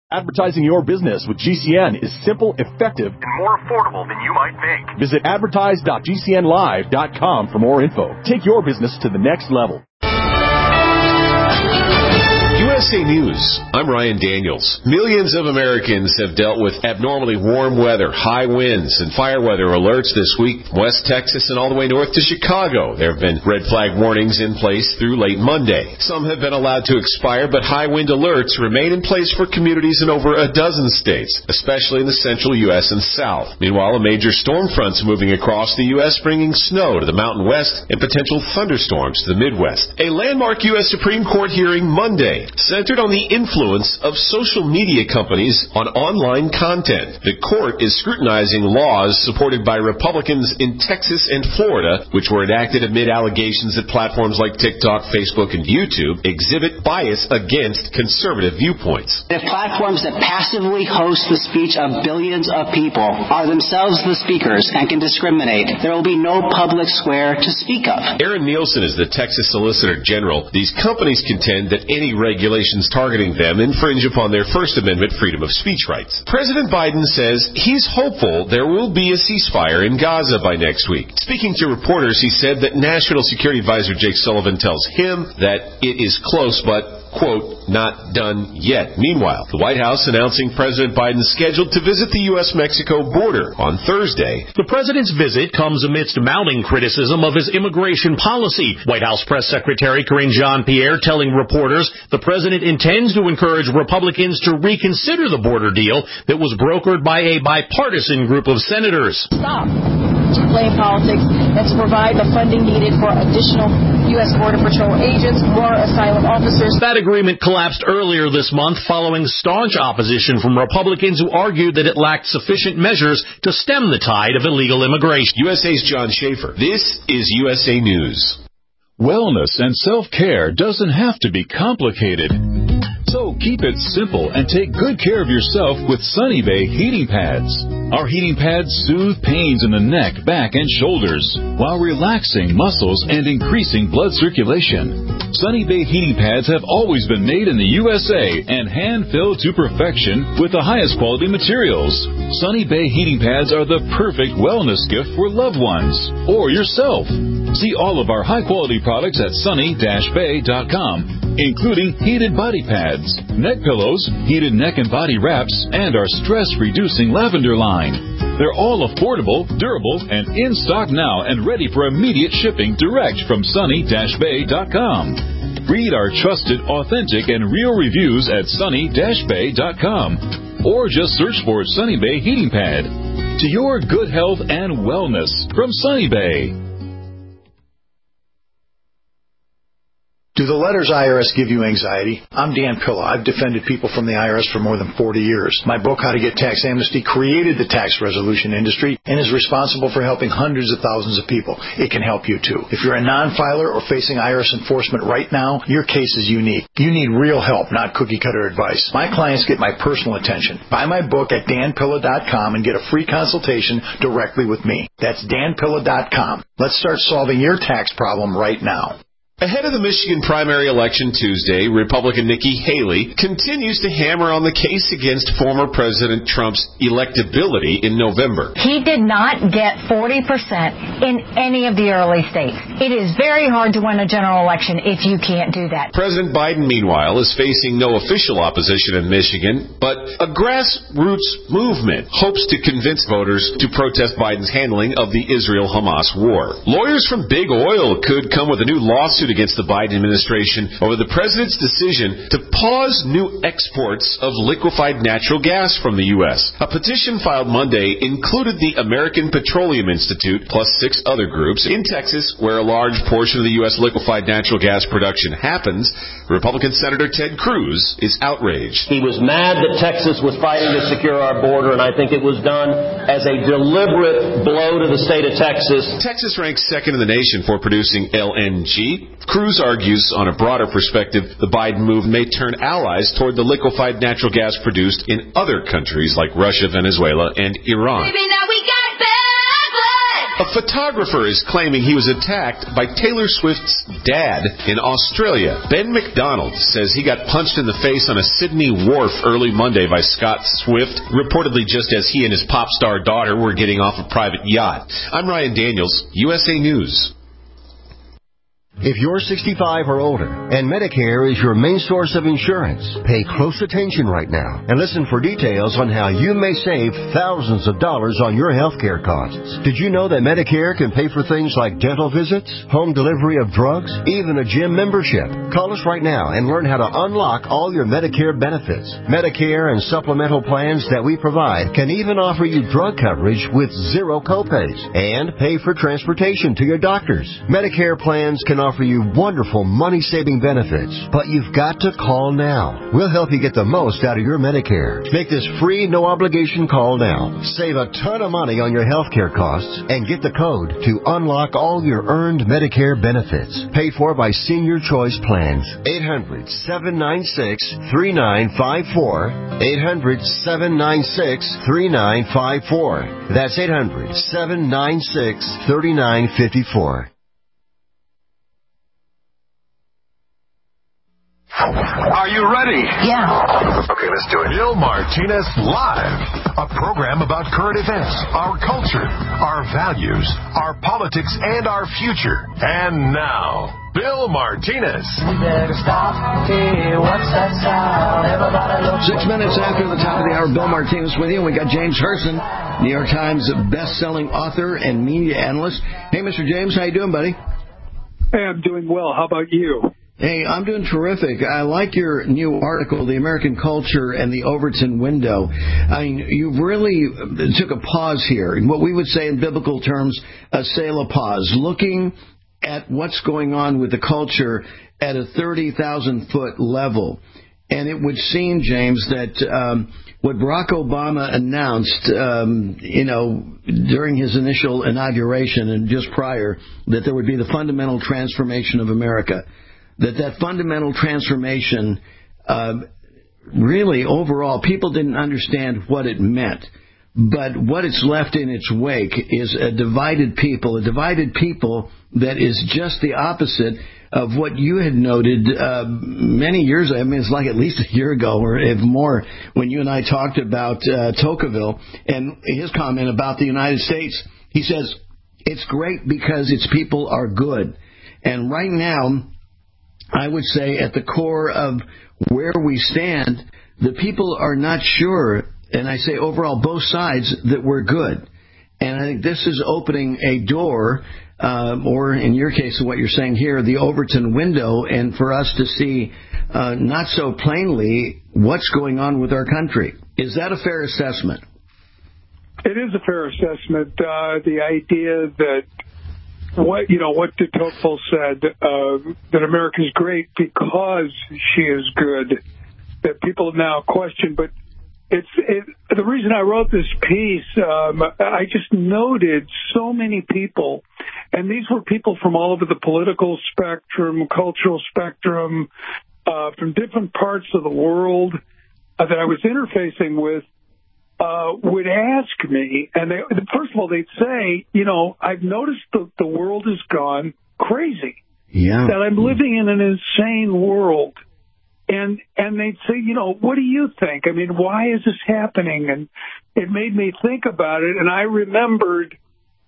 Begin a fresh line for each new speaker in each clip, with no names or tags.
Advertising your business with GCN is simple, effective, and more affordable than you might think. Visit advertise.gcnlive.com for more info. Take your business to the next level.
USA News, I'm Ryan Daniels. Millions of Americans have dealt with abnormally warm weather, high winds, and fire weather alerts this week from West Texas and all the way north to Chicago. There have been red flag warnings in place through late Monday. Some have been allowed to expire, but high wind alerts remain in place for communities in over a dozen states, especially in the central U.S. and south. Meanwhile, a major storm front's moving across the U.S., bringing snow to the Mountain West and potential thunderstorms to the Midwest. A landmark U.S. Supreme Court hearing Monday centered on the influence of social media companies on online content. The court is scrutinizing laws supported by Republicans in Texas and Florida, which were enacted amid allegations that platforms like TikTok, Facebook, and YouTube exhibit bias against conservative viewpoints.
If platforms that passively host the speech of billions of people are themselves the speakers and can discriminate, there will be no public square to speak of.
Aaron Nielsen is the Texas Solicitor General. These companies contend that any regulations targeting them infringe upon their First Amendment freedom of speech rights. President Biden says he's hopeful there will be a ceasefire in Gaza by next week. Speaking to reporters, he said that National Security Advisor Jake Sullivan tells him that it is close, but quote, not done yet. Meanwhile, the White House announcing President Biden scheduled to visit the U.S.-Mexico border on Thursday.
The president's visit comes amidst mounting criticism of his immigration policy. White House Press Secretary Karine Jean-Pierre telling reporters the president intends to encourage Republicans to reconsider the border deal that was brokered by a bipartisan group of senators.
Stop to play politics and to provide the funding needed for additional U.S. Border Patrol agents, more asylum officers.
That agreement collapsed earlier this month following staunch opposition from Republicans who argued that it lacked sufficient measures to stem the tide of illegal immigration.
USA's John Schaefer. This is USA News.
Wellness and self-care doesn't have to be complicated. So keep it simple and take good care of yourself with Sunny Bay heating pads. Our heating pads soothe pains in the neck, back, and shoulders while relaxing muscles and increasing blood circulation. Sunny Bay heating pads have always been made in the USA and hand-filled to perfection with the highest quality materials. Sunny Bay heating pads are the perfect wellness gift for loved ones or yourself. See all of our high-quality products at sunny-bay.com, including heated body pads, neck pillows, heated neck and body wraps, and our stress-reducing lavender line. They're all affordable, durable, and in stock now and ready for immediate shipping direct from sunny-bay.com. Read our trusted, authentic, and real reviews at sunny-bay.com or just search for Sunny Bay Heating Pad. To your good health and wellness from Sunny Bay.
Do the letters IRS give you anxiety? I'm Dan Pilla. I've defended people from the IRS for more than 40 years. My book, How to Get Tax Amnesty, created the tax resolution industry and is responsible for helping hundreds of thousands of people. It can help you, too. If you're a non-filer or facing IRS enforcement right now, your case is unique. You need real help, not cookie-cutter advice. My clients get my personal attention. Buy my book at danpilla.com and get a free consultation directly with me. That's danpilla.com. Let's start solving your tax problem right now.
Ahead of the Michigan primary election Tuesday, Republican Nikki Haley continues to hammer on the case against former President Trump's electability in November.
He did not get 40% in any of the early states. It is very hard to win a general election if you can't do that.
President Biden, meanwhile, is facing no official opposition in Michigan, but a grassroots movement hopes to convince voters to protest Biden's handling of the Israel-Hamas war. Lawyers from Big Oil could come with a new lawsuit against the Biden administration over the president's decision to pause new exports of liquefied natural gas from the U.S. A petition filed Monday included the American Petroleum Institute plus 6 other groups. In Texas, where a large portion of the U.S. liquefied natural gas production happens, Republican Senator Ted Cruz is outraged.
He was mad that Texas was fighting to secure our border, and I think it was done as a deliberate blow to the state of Texas.
Texas ranks second in the nation for producing LNG. Cruz argues, on a broader perspective, the Biden move may turn allies toward the liquefied natural gas produced in other countries like Russia, Venezuela, and Iran.
Baby, now we got bad blood.
A photographer is claiming he was attacked by Taylor Swift's dad in Australia. Ben McDonald says he got punched in the face on a Sydney wharf early Monday by Scott Swift, reportedly just as he and his pop star daughter were getting off a private yacht. I'm Ryan Daniels, USA News.
If you're 65 or older and Medicare is your main source of insurance, pay close attention right now and listen for details on how you may save thousands of dollars on your health care costs. Did you know that Medicare can pay for things like dental visits, home delivery of drugs, even a gym membership? Call us right now and learn how to unlock all your Medicare benefits. Medicare and supplemental plans that we provide can even offer you drug coverage with zero copays and pay for transportation to your doctors. Medicare plans can offer you wonderful money-saving benefits, but you've got to call now. We'll help you get the most out of your Medicare. Make this free, no-obligation call now. Save a ton of money on your health care costs and get the code to unlock all your earned Medicare benefits. Paid for by Senior Choice Plans. 800-796-3954. 800-796-3954. That's 800-796-3954.
Are you ready?
Yeah.
Okay, let's do it. Bill Martinez Live, a program about current events, our culture, our values, our politics, and our future. And now, Bill Martinez.
We better stop. Hey, what's that sound? Everybody look.
6 minutes after the top of the hour, Bill Martinez with you. We got James Herson, New York Times best-selling author and media analyst. Hey, Mr. James, how you doing, buddy?
Hey, I'm doing well. How about you?
Hey, I'm doing terrific. I like your new article, The American Culture and the Overton Window. I mean, you really took a pause here. What we would say in biblical terms, a pause, looking at what's going on with the culture at a 30,000-foot level. And it would seem, James, that what Barack Obama announced, during his initial inauguration and just prior, that there would be the fundamental transformation of America. That fundamental transformation, really overall, people didn't understand what it meant. But what it's left in its wake is a divided people that is just the opposite of what you had noted many years ago. I mean, it's like at least a year ago or if more, when you and I talked about Tocqueville and his comment about the United States. He says, it's great because its people are good. And right now, I would say at the core of where we stand, the people are not sure, and I say overall both sides, that we're good. And I think this is opening a door, or in your case, what you're saying here, the Overton window, and for us to see not so plainly what's going on with our country. Is that a fair assessment?
It is a fair assessment. The idea that what de Tocqueville said, that America's great because she is good, that people now question. But the reason I wrote this piece, I just noted so many people, and these were people from all over the political spectrum, cultural spectrum, from different parts of the world that I was interfacing with, would ask me, and first of all, they'd say, I've noticed the world has gone crazy.
Yeah.
That I'm living in an insane world. And they'd say, what do you think? I mean, why is this happening? And it made me think about it. And I remembered,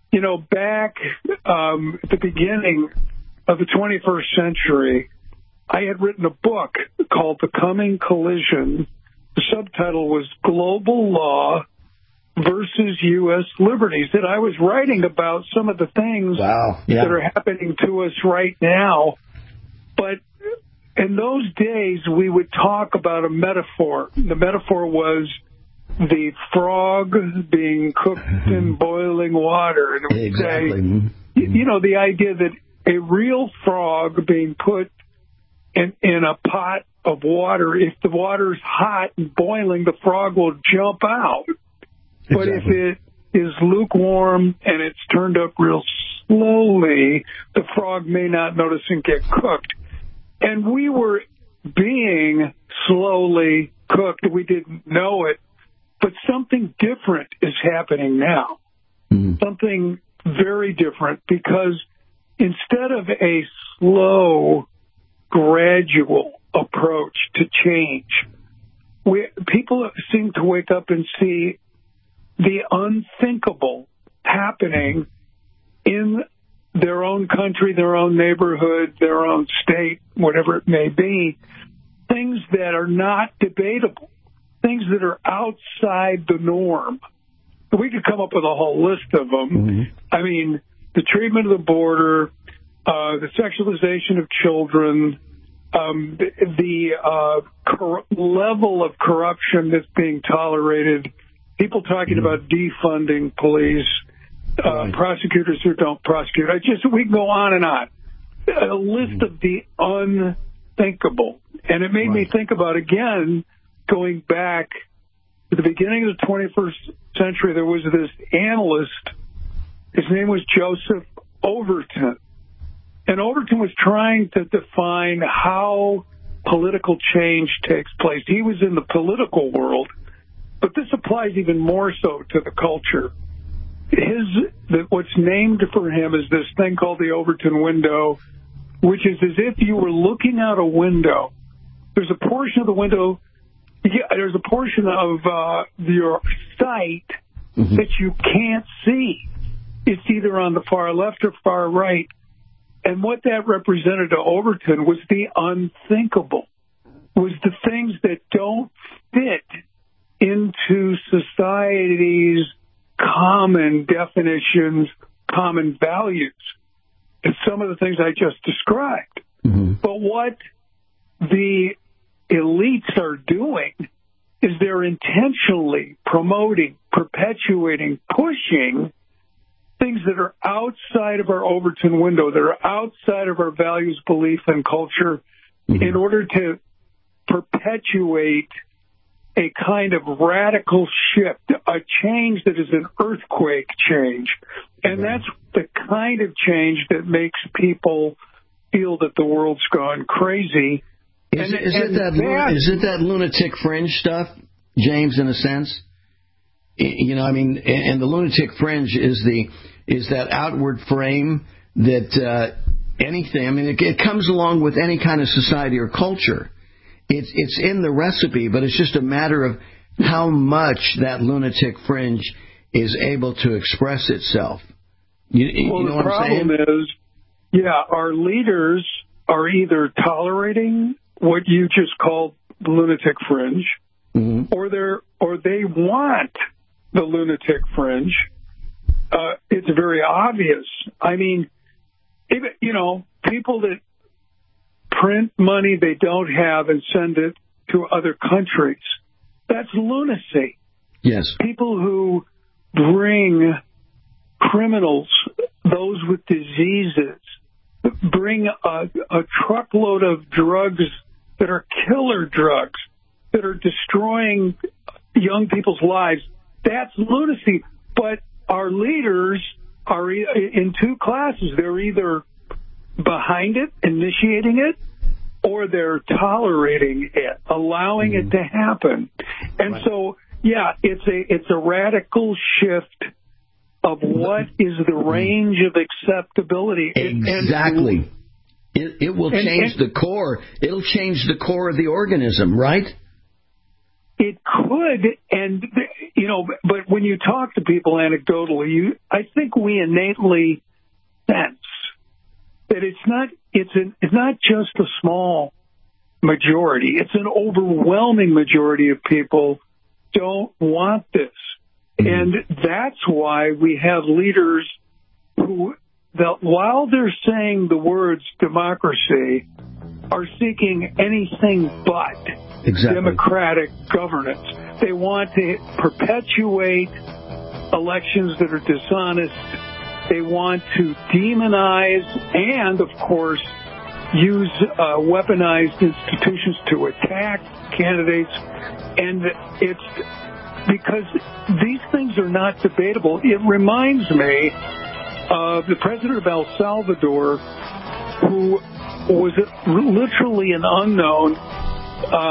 back at the beginning of the 21st century, I had written a book called The Coming Collision. The subtitle was Global Law versus U.S. Liberties, that I was writing about some of the things that are happening to us right now. But in those days, we would talk about a metaphor. The metaphor was the frog being cooked in boiling water. And it would say, the idea that a real frog being put in a pot of water, if the water's hot and boiling, the frog will jump out. But if it is lukewarm and it's turned up real slowly, the frog may not notice and get cooked. And we were being slowly cooked. We didn't know it. But something different is happening now. Mm-hmm. Something very different because instead of a slow, gradual approach to change, people seem to wake up and see the unthinkable happening in their own country, their own neighborhood, their own state, whatever it may be, things that are not debatable, things that are outside the norm. We could come up with a whole list of them. Mm-hmm. I mean, the treatment of the border, the sexualization of children, the level of corruption that's being tolerated, people talking about defunding police, prosecutors who don't prosecute. We can go on and on. A list of the unthinkable. And it made me think about, again, going back to the beginning of the 21st century, there was this analyst. His name was Joseph Overton. And Overton was trying to define how political change takes place. He was in the political world, but this applies even more so to the culture. What's named for him is this thing called the Overton window, which is as if you were looking out a window. There's a portion of the window, there's a portion of your sight that you can't see. It's either on the far left or far right. And what that represented to Overton was the unthinkable, was the things that don't fit into society's common definitions, common values. And some of the things I just described. Mm-hmm. But what the elites are doing is they're intentionally promoting, perpetuating, pushing things that are outside of our Overton window, that are outside of our values, belief, and culture, in order to perpetuate a kind of radical shift, a change that is an earthquake change. And that's the kind of change that makes people feel that the world's gone crazy.
Is it that lunatic fringe stuff, James, in a sense? You know, I mean, and the lunatic fringe is that outward frame that anything, I mean, it comes along with any kind of society or culture. It's in the recipe, but it's just a matter of how much that lunatic fringe is able to express itself. You know what I'm saying?
The problem is, our leaders are either tolerating what you just called the lunatic fringe, or they want the lunatic fringe. It's very obvious. I mean, people that print money they don't have and send it to other countries, that's lunacy.
Yes.
People who bring criminals, those with diseases, bring a truckload of drugs that are killer drugs, that are destroying young people's lives, that's lunacy. But our leaders are in two classes. They're either behind it, initiating it, or they're tolerating it, allowing it to happen. And so, it's a radical shift of what is the range of acceptability.
Exactly. It will change the core. It'll change the core of the organism, right?
It could, and but when you talk to people anecdotally, I think we innately sense that it's not just a small majority. It's an overwhelming majority of people don't want this, and that's why we have leaders who, while they're saying the words democracy, are seeking anything but democratic governance. They want to perpetuate elections that are dishonest. They want to demonize and, of course, use weaponized institutions to attack candidates. And it's because these things are not debatable. It reminds me of the president of El Salvador, who was literally an unknown,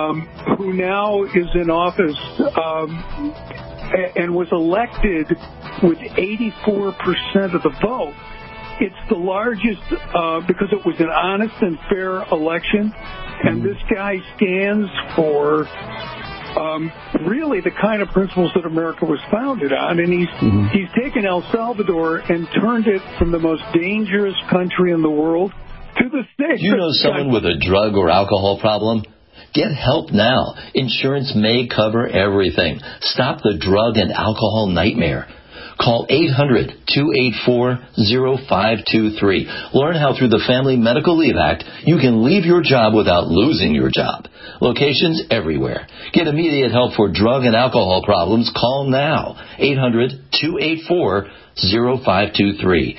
who now is in office and was elected with 84% of the vote. It's the largest because it was an honest and fair election, and this guy stands for really the kind of principles that America was founded on, and he's taken El Salvador and turned it from the most dangerous country in the world to the state.
You know someone with a drug or alcohol problem? Get help now. Insurance may cover everything. Stop the drug and alcohol nightmare. Call 800-284-0523. Learn how through the Family Medical Leave Act you can leave your job without losing your job. Locations everywhere. Get immediate help for drug and alcohol problems. Call now. 800-284-0523.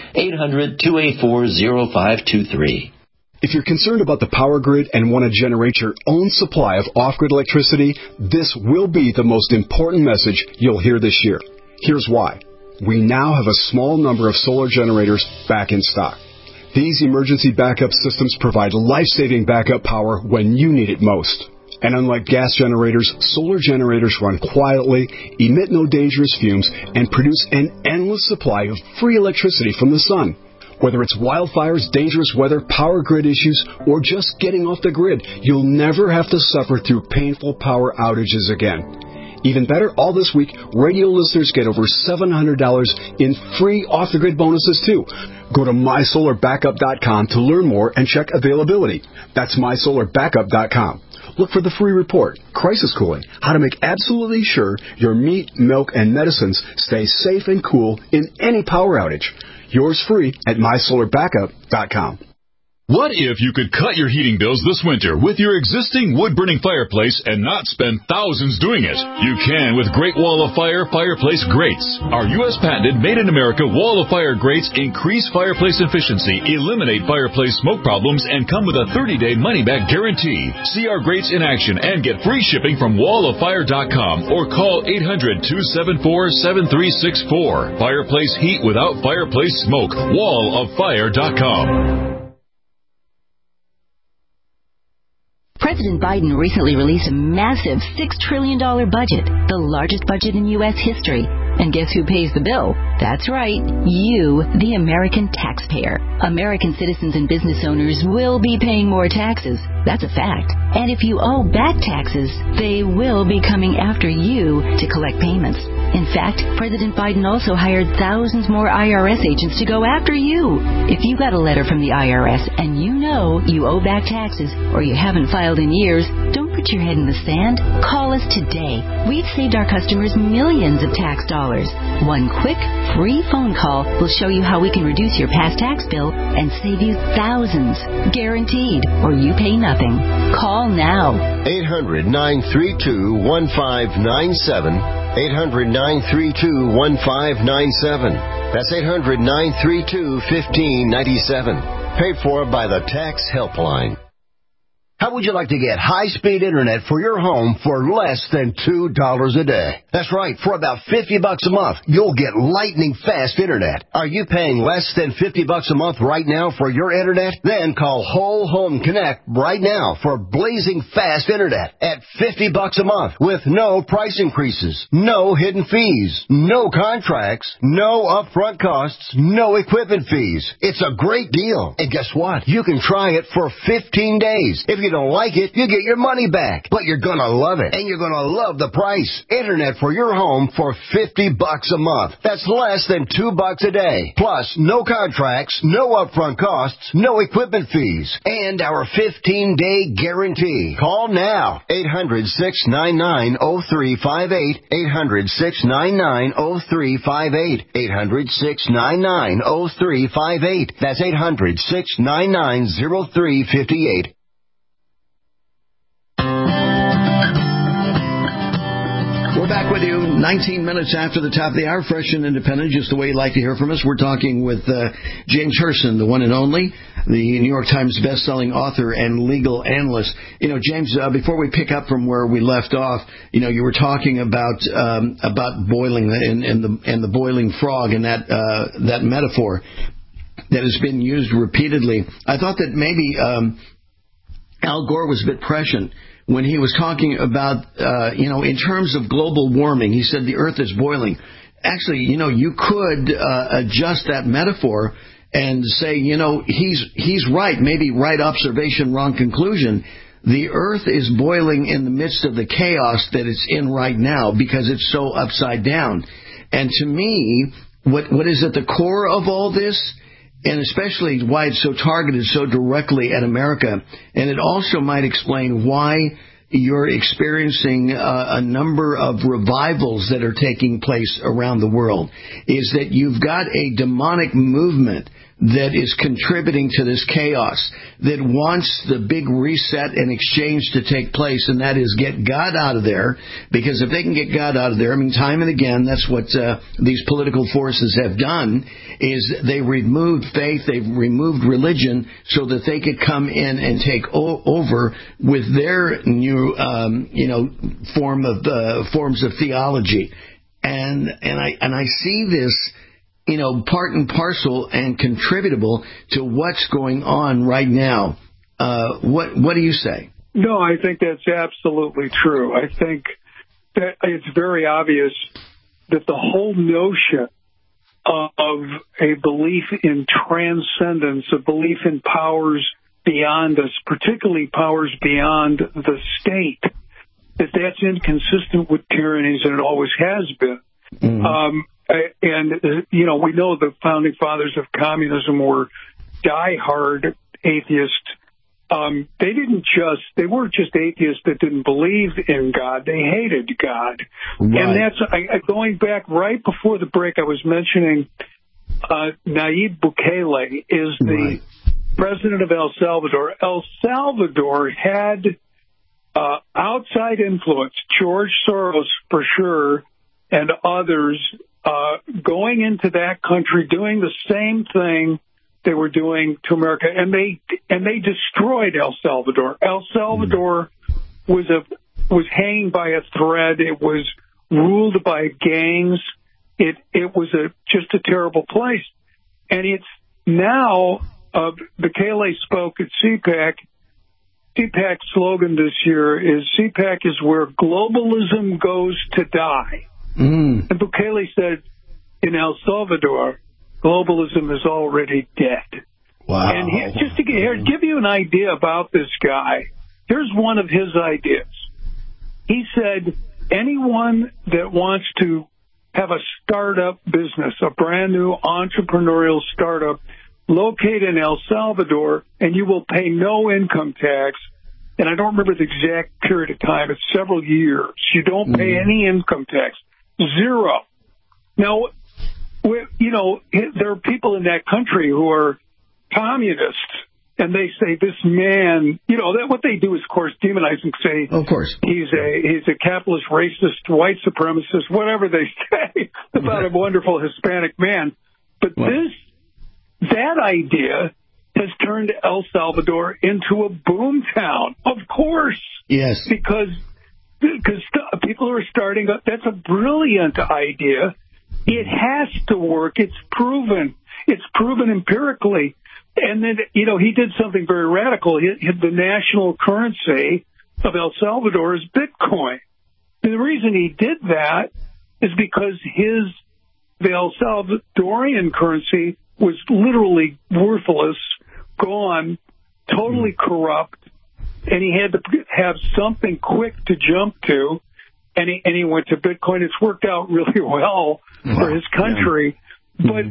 800-284-0523.
If you're concerned about the power grid and want to generate your own supply of off-grid electricity, this will be the most important message you'll hear this year. Here's why. We now have a small number of solar generators back in stock. These emergency backup systems provide life-saving backup power when you need it most. And unlike gas generators, solar generators run quietly, emit no dangerous fumes, and produce an endless supply of free electricity from the sun. Whether it's wildfires, dangerous weather, power grid issues, or just getting off the grid, you'll never have to suffer through painful power outages again. Even better, all this week, radio listeners get over $700 in free off-the-grid bonuses, too. Go to MySolarBackup.com to learn more and check availability. That's MySolarBackup.com. Look for the free report, Crisis Cooling, how to make absolutely sure your meat, milk, and medicines stay safe and cool in any power outage. Yours free at MySolarBackup.com.
What if you could cut your heating bills this winter with your existing wood-burning fireplace and not spend thousands doing it? You can with Great Wall of Fire fireplace grates. Our U.S. patented made-in-America Wall of Fire grates increase fireplace efficiency, eliminate fireplace smoke problems, and come with a 30-day money-back guarantee. See our grates in action and get free shipping from wallofire.com or call 800-274-7364. Fireplace heat without fireplace smoke. Wallofire.com.
President Biden recently released a massive $6 trillion budget, the largest budget in U.S. history. And guess who pays the bill? That's right, you, the American taxpayer. American citizens and business owners will be paying more taxes. That's a fact. And if you owe back taxes, they will be coming after you to collect payments. In fact, President Biden also hired thousands more IRS agents to go after you. If you got a letter from the IRS and you know you owe back taxes or you haven't filed in years, don't put your head in the sand. Call us today. We've saved our customers millions of tax dollars. One quick, free phone call will show you how we can reduce your past tax bill and save you thousands. Guaranteed, or you pay nothing. Call now.
800-932-1597. 800-932-1597. That's 800-932-1597. Paid for by the Tax Helpline. How would you like to get high-speed internet for your home for less than $2 a day? That's right. For about $50 a month, you'll get lightning-fast internet. Are you paying less than $50 a month right now for your internet? Then call Whole Home Connect right now for blazing fast internet at $50 a month with no price increases, no hidden fees, no contracts, no upfront costs, no equipment fees. It's a great deal. And guess what? You can try it for 15 days. If you don't like it, you get your money back. But you're going to love it, and you're going to love the price. Internet for your home for $50 a month. That's less than $2 a day. Plus, no contracts, no upfront costs, no equipment fees, and our 15-day guarantee. Call now. 800-699-0358. 800-699-0358. 800-699-0358. That's 800-699-0358.
We're back with you 19 minutes after the top of the hour, fresh and independent, just the way you like to hear from us. We're talking with James Herson, the one and only, the New York Times bestselling author and legal analyst. You know, James, before we pick up from where we left off, you know, you were talking about boiling and the boiling frog and that metaphor that has been used repeatedly. I thought that maybe Al Gore was a bit prescient when he was talking about, in terms of global warming. He said the Earth is boiling. actually, you could adjust that metaphor and say, he's right, maybe right observation, wrong conclusion. The earth is boiling in the midst of the chaos that it's in right now because it's so upside down. And to me, what is at the core of all this, and especially why it's so targeted so directly at America, and it also might explain why you're experiencing a number of revivals that are taking place around the world, is that you've got a demonic movement that is contributing to this chaos, that wants the big reset and exchange to take place, and that is get God out of there, because if they can get God out of there, time and again, that's what these political forces have done, is they removed faith, they've removed religion, so that they could come in and take over with their new, forms of theology. And I see this, part and parcel and contributable to what's going on right now. What do you say?
No, I think that's absolutely true. I think that it's very obvious that the whole notion of a belief in transcendence, a belief in powers beyond us, particularly powers beyond the state, that's inconsistent with tyrannies, and it always has been. Mm-hmm. We know the founding fathers of communism were diehard atheists. They weren't just atheists that didn't believe in God. They hated God. Right. And that's, going back right before the break, I was mentioning Nayib Bukele is the president of El Salvador. El Salvador had outside influence, George Soros for sure, and others, going into that country, doing the same thing they were doing to America, and they destroyed El Salvador. El Salvador was hanging by a thread. It was ruled by gangs. It was just a terrible place, and it's now. Bukele spoke at CPAC. CPAC's slogan this year is CPAC is where globalism goes to die. And Bukele said, in El Salvador, globalism is already dead. Wow. And just to give you an idea about this guy, here's one of his ideas. He said, anyone that wants to have a startup business, a brand new entrepreneurial startup, locate in El Salvador, and you will pay no income tax. And I don't remember the exact period of time. It's several years. You don't pay any income tax. Zero. Now, there are people in that country who are communists, and they say this man, what they do is, of course, demonize and say, of course, he's a capitalist, racist, white supremacist, whatever they say about a wonderful Hispanic man. But that idea has turned El Salvador into a boom town. Of course. Yes. Because people are starting up. That's a brilliant idea. It has to work. It's proven. It's proven empirically. And then, he did something very radical. The national currency of El Salvador is Bitcoin. And the reason he did that is because the El Salvadorian currency was literally worthless, gone, totally corrupt, and he had to have something quick to jump to, and he went to Bitcoin. It's worked out really well for his country, but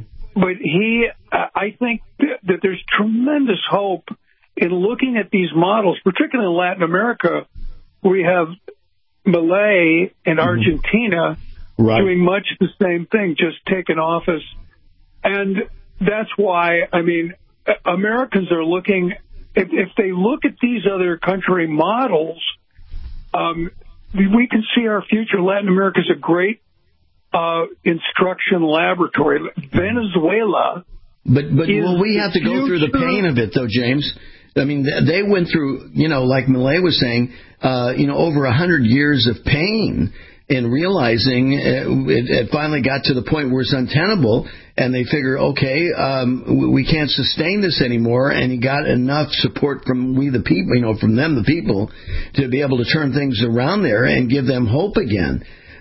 I think that there's tremendous hope in looking at these models, particularly in Latin America. We have Milei in Argentina doing much the same thing, just taking office, and that's why, Americans are looking, if they look at these other country models, we can see our future. Latin America is a great instruction laboratory. Venezuela. But we have to go through the pain of it, though, James. They went through, like Milei was saying, over 100 years of pain in realizing it finally got to the point where it's untenable, and they figure, okay, we can't sustain this anymore, and he got enough support from we the people, from them the people, to be able to turn things around there and give them hope again.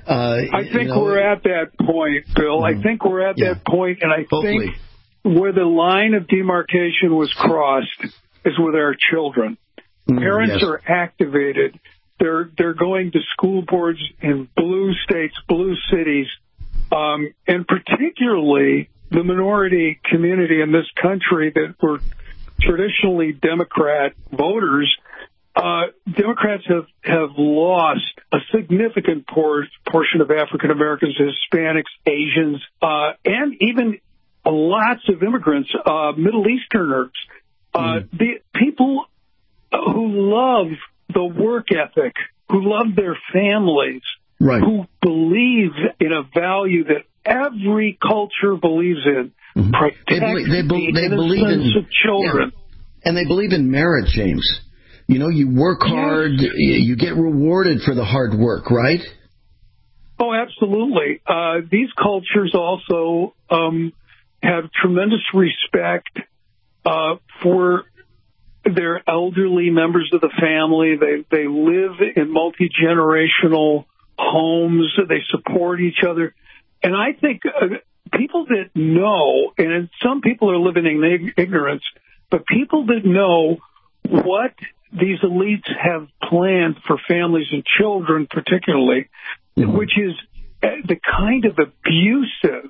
I think we're at that point, Bill. I think we're at that point, and I think where the line of demarcation was crossed is with our children. Parents are activated. They're going to school boards in blue states, blue cities, and particularly the minority community in this country that were traditionally Democrat voters. Democrats have lost a significant portion of African Americans, Hispanics, Asians, and even lots of immigrants, Middle Easterners, the people who love the work ethic, who love their families, who believe in a value that every culture believes in. Protect the innocence of children.
Yeah. And they believe in merit, James. You know, you work hard, you get rewarded for the hard work, right?
Oh, absolutely. These cultures also have tremendous respect for their elderly members of the family. They live in multi-generational homes. They support each other. And I think people that know, and some people are living in ignorance, but people that know what these elites have planned for families and children particularly, which is the kind of abusive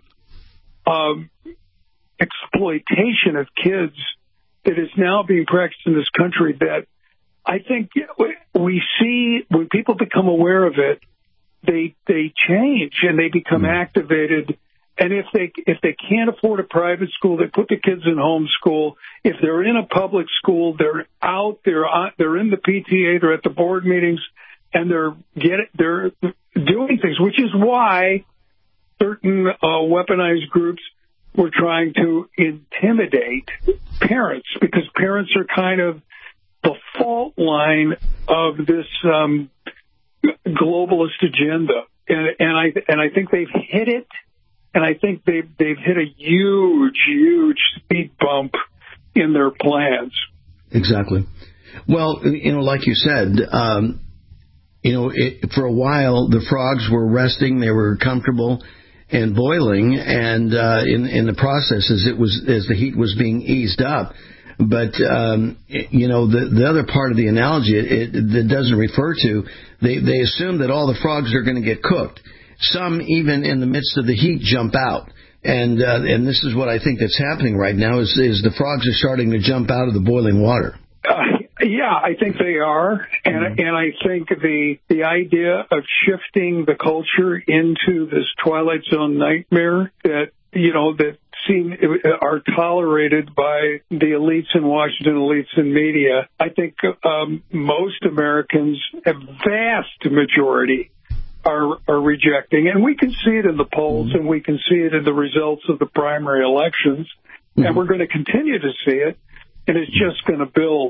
exploitation of kids that is now being practiced in this country, that I think we see when people become aware of it, they change and they become activated. And if they can't afford a private school, they put the kids in homeschool. If they're in a public school, they're out, they're in the PTA, they're at the board meetings, and they're doing things, which is why certain weaponized groups were trying to intimidate parents, because parents are kind of the fault line of this globalist agenda. And I think they've hit it. And I think they've hit a huge speed bump in their plans.
Exactly. Well, like you said, for a while the frogs were resting, they were comfortable and boiling, and in the process as the heat was being eased up. But the other part of the analogy that doesn't refer to, they assume that all the frogs are going to get cooked. Some, even in the midst of the heat, jump out. And this is what I think that's happening right now, is the frogs are starting to jump out of the boiling water.
Yeah, I think they are. And I think the idea of shifting the culture into this Twilight Zone nightmare that are tolerated by the elites in Washington, elites in media, I think most Americans, a vast majority, are rejecting. And we can see it in the polls, and we can see it in the results of the primary elections, and we're going to continue to see it, and it's just going to build.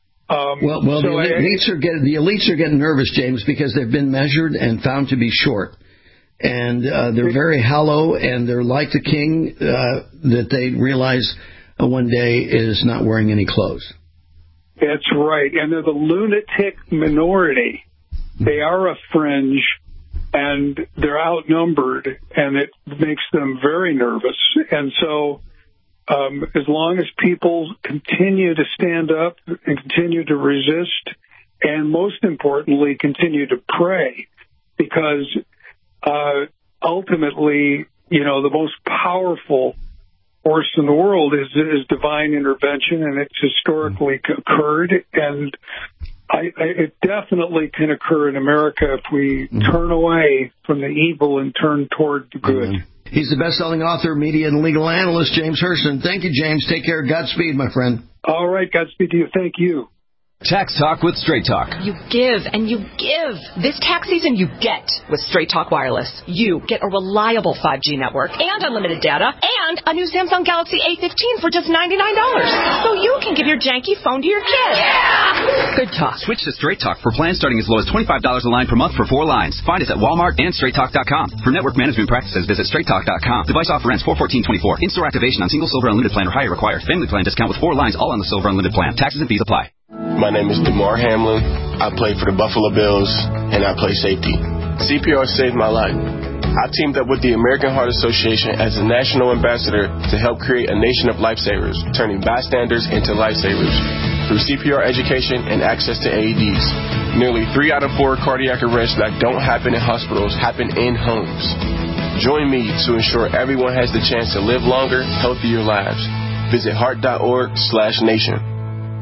The elites are getting nervous, James, because they've been measured and found to be short. And they're very hollow, and they're like the king that they realize one day is not wearing any clothes.
That's right. And they're the lunatic minority. They are a fringe, and they're outnumbered, and it makes them very nervous. And so as long as people continue to stand up and continue to resist, and most importantly, continue to pray, because ultimately, the most powerful force in the world is divine intervention, and it's historically occurred, and it definitely can occur in America if we turn away from the evil and turn toward the good.
He's the best-selling author, media, and legal analyst, James Hurston. Thank you, James. Take care. Godspeed, my friend.
All right. Godspeed to you. Thank you.
Tax Talk with Straight Talk.
You give and you give. This tax season, you get with Straight Talk Wireless. You get a reliable 5G network and unlimited data and a new Samsung Galaxy A15 for just $99. So you can give your janky phone to your kids. Yeah! Good talk.
Switch to Straight Talk for plans starting as low as $25 a line per month for 4 lines. Find us at Walmart and StraightTalk.com. For network management practices, visit StraightTalk.com. Device offer ends 4/14/24. In-store activation on single silver unlimited plan or higher required. Family plan discount with 4 lines all on the silver unlimited plan. Taxes and fees apply.
My name is DeMar Hamlin. I play for the Buffalo Bills, and I play safety. CPR saved my life. I teamed up with the American Heart Association as a national ambassador to help create a nation of lifesavers, turning bystanders into lifesavers through CPR education and access to AEDs. Nearly 3 out of 4 cardiac arrests that don't happen in hospitals happen in homes. Join me to ensure everyone has the chance to live longer, healthier lives. Visit heart.org/nation.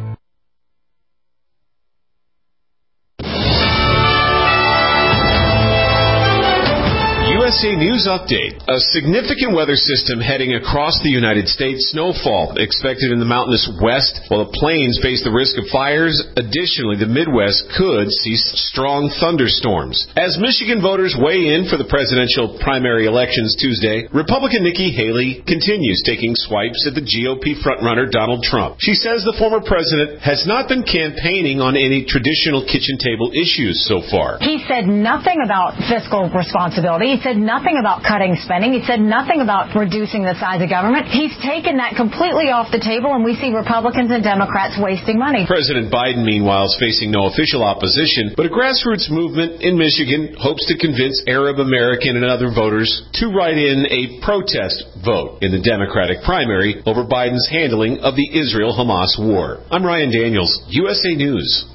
USA News Update. A significant weather system heading across the United States. Snowfall expected in the mountainous west, while the plains face the risk of fires. Additionally, the Midwest could see strong thunderstorms. As Michigan voters weigh in for the presidential primary elections Tuesday, Republican Nikki Haley continues taking swipes at the GOP frontrunner Donald Trump. She says the former president has not been campaigning on any traditional kitchen table issues so far.
He said nothing about fiscal responsibility. He said nothing about cutting spending. He said nothing about reducing the size of government. He's taken that completely off the table, and we see Republicans and Democrats wasting money.
President Biden, meanwhile, is facing no official opposition, but a grassroots movement in Michigan hopes to convince Arab American and other voters to write in a protest vote in the Democratic primary over Biden's handling of the Israel-Hamas war. I'm Ryan Daniels, USA News.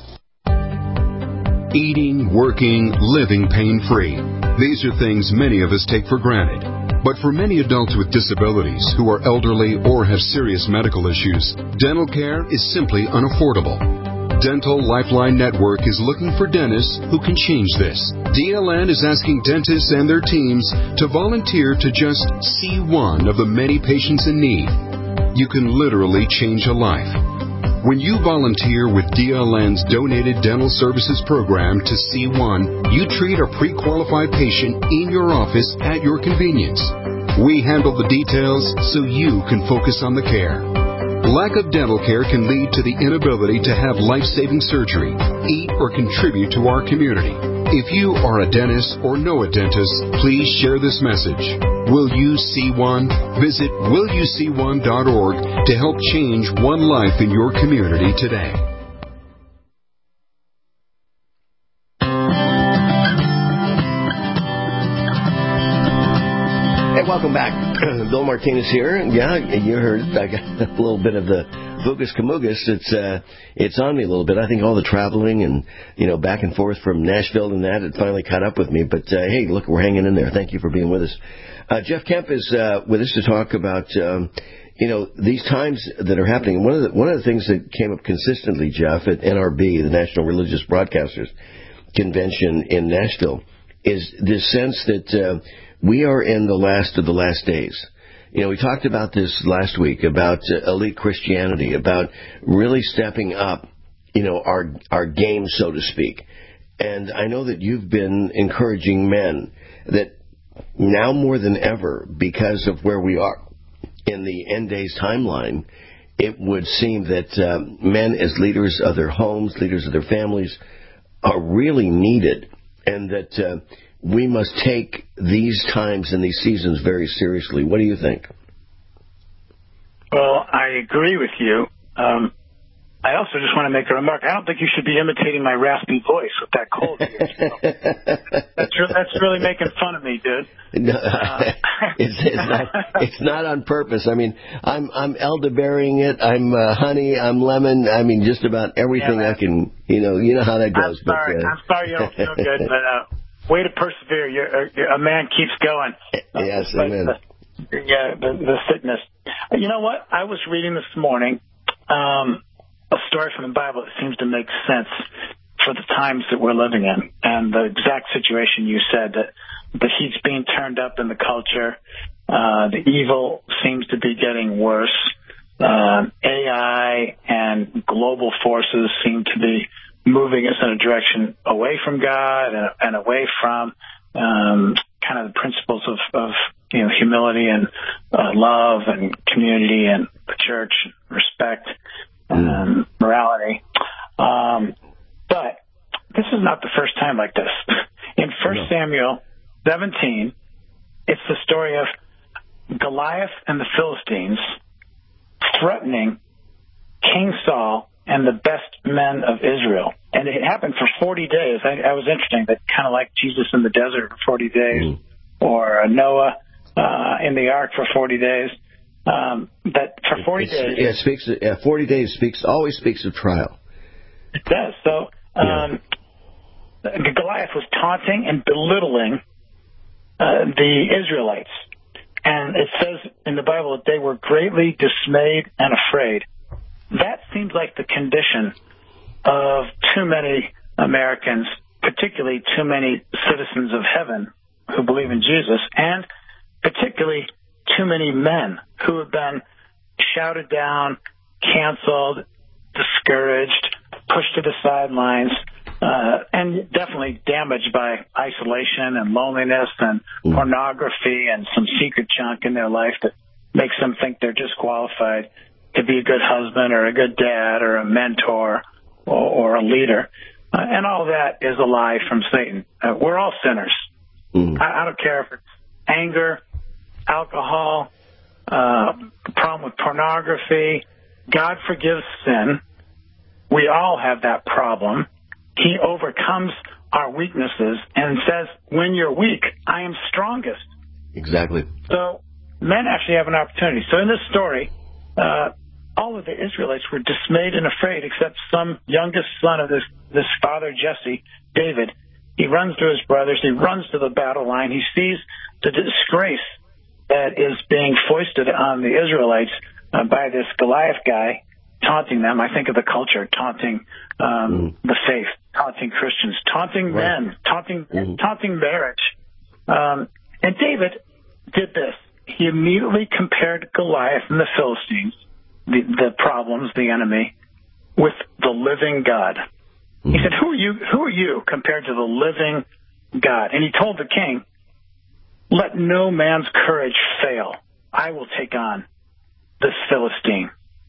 Eating, working, living pain-free. These are things many of us take for granted. But for many adults with disabilities who are elderly or have serious medical issues, dental care is simply unaffordable. Dental Lifeline Network is looking for dentists who can change this. DLN is asking dentists and their teams to volunteer to just see one of the many patients in need. You can literally change a life. When you volunteer with DLN's Donated Dental Services Program to C1, you treat a pre-qualified patient in your office at your convenience. We handle the details so you can focus on the care. Lack of dental care can lead to the inability to have life-saving surgery, eat, or contribute to our community. If you are a dentist or know a dentist, please share this message. Will you see one? Visit willyouseeone.org to help change one life in your community today.
Hey, welcome back. Bill Martinez here. Yeah, you heard I got a little bit of the Vugas Kamugas. It's on me a little bit. I think all the traveling and, back and forth from Nashville and that, it finally caught up with me. But, hey, look, we're hanging in there. Thank you for being with us. Jeff Kemp is with us to talk about, these times that are happening. One of the things that came up consistently, Jeff, at NRB, the National Religious Broadcasters Convention in Nashville, is this sense that we are in the last of the last days. We talked about this last week, about elite Christianity, about really stepping up, our game, so to speak. And I know that you've been encouraging men that now more than ever, because of where we are in the end days timeline, it would seem that men as leaders of their homes, leaders of their families, are really needed, and that we must take these times and these seasons very seriously. What do you think?
Well, I agree with you. I also just want to make a remark. I don't think you should be imitating my raspy voice with that cold. That's really making fun of me, dude.
No, it's not on purpose. I mean, I'm elderberrying it. I'm honey. I'm lemon. I mean, just about everything I can. You know how that goes.
I'm sorry you don't feel good, but way to persevere. A man keeps going.
Yes, amen.
The fitness. You know what? I was reading this morning a story from the Bible that seems to make sense for the times that we're living in, and the exact situation you said, that the heat's being turned up in the culture, the evil seems to be getting worse, AI and global forces seem to be moving us in a direction away from God and away from kind of the principles of humility and love and community and the church, respect, morality. But this is not the first time like this. In 1 Samuel 17, it's the story of Goliath and the Philistines threatening King Saul and the best men of Israel. And it happened for 40 days. I was interesting, that kind of like Jesus in the desert for 40 days, or Noah in the ark for 40 days. That for 40 days...
40 days always speaks of trial.
It does. So Goliath was taunting and belittling the Israelites. And it says in the Bible that they were greatly dismayed and afraid. That seems like the condition of too many Americans, particularly too many citizens of heaven who believe in Jesus, and particularly too many men who have been shouted down, canceled, discouraged, pushed to the sidelines, and definitely damaged by isolation and loneliness and pornography and some secret junk in their life that makes them think they're disqualified to be a good husband or a good dad or a mentor or a leader. And all that is a lie from Satan. We're all sinners. I don't care if it's anger, alcohol, problem with pornography. God forgives sin. We all have that problem. He overcomes our weaknesses and says, when you're weak, I am strongest.
Exactly.
So men actually have an opportunity. So in this story, all of the Israelites were dismayed and afraid, except some youngest son of this father, Jesse, David. He runs to his brothers. He runs to the battle line. He sees the disgrace that is being foisted on the Israelites by this Goliath guy, taunting them. I think of the culture, taunting the faith, taunting Christians, taunting men, taunting marriage. And David did this. He immediately compared Goliath and the Philistines, the problems, the enemy, with the living God. He said, who are you compared to the living God? And he told the king, let no man's courage fail. I will take on this Philistine.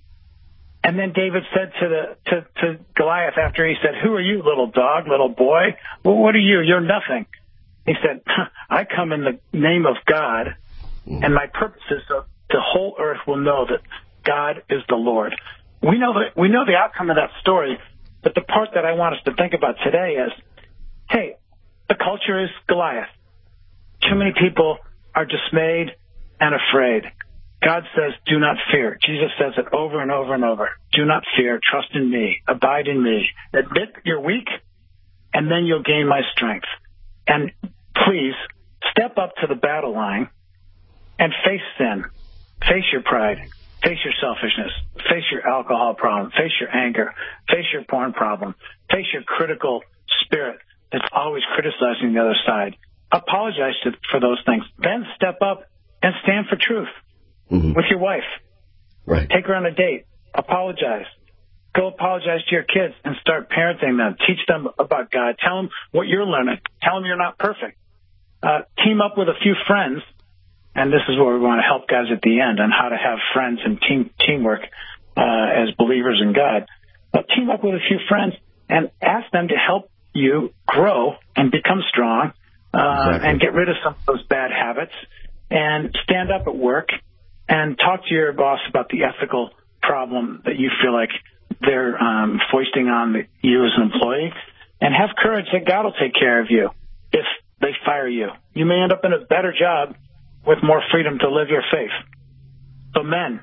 And then David said to Goliath, after he said, who are you, little dog, little boy? Well, what are you? You're nothing. He said, I come in the name of God, and my purpose is that the whole earth will know that God is the Lord. We know the outcome of that story, but the part that I want us to think about today is, hey, the culture is Goliath. Too many people are dismayed and afraid. God says, do not fear. Jesus says it over and over and over. Do not fear. Trust in me. Abide in me. Admit you're weak, and then you'll gain my strength. And please step up to the battle line and face sin. Face your pride. Face your selfishness. Face your alcohol problem. Face your anger. Face your porn problem. Face your critical spirit that's always criticizing the other side. Apologize for those things. Then step up and stand for truth with your wife.
Right.
Take her on a date. Apologize. Go apologize to your kids and start parenting them. Teach them about God. Tell them what you're learning. Tell them you're not perfect. Team up with a few friends. And this is where we want to help guys at the end on how to have friends and teamwork as believers in God. But team up with a few friends and ask them to help you grow and become strong and get rid of some of those bad habits, and stand up at work and talk to your boss about the ethical problem that you feel like they're foisting on you as an employee, and have courage that God will take care of you if they fire you. You may end up in a better job with more freedom to live your faith. So men,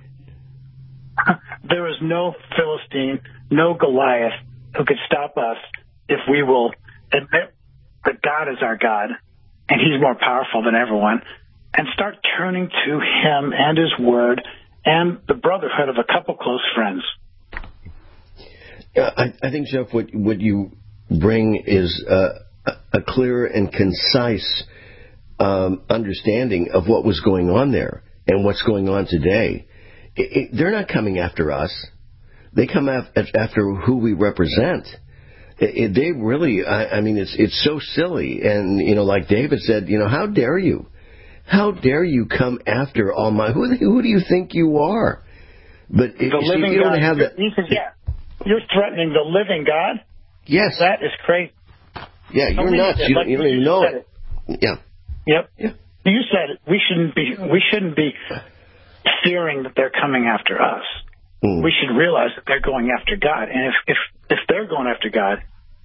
there is no Philistine, no Goliath who could stop us if we will admit that God is our God and he's more powerful than everyone, and start turning to him and his word and the brotherhood of a couple close friends.
I think, Jeff, what you bring is a clear and concise understanding of what was going on there and what's going on today. They're not coming after us. They come after who we represent. They really, I mean, it's so silly. And, like David said, how dare you? How dare you come after Almighty? Who do you think you are? But if you don't have that...
You're threatening the living God?
Yes.
That is crazy.
Yeah, you're nuts. You don't even know it. Yeah.
Yep. Yeah. You said it. We shouldn't be fearing that they're coming after us. We should realize that they're going after God. And if they're going after God,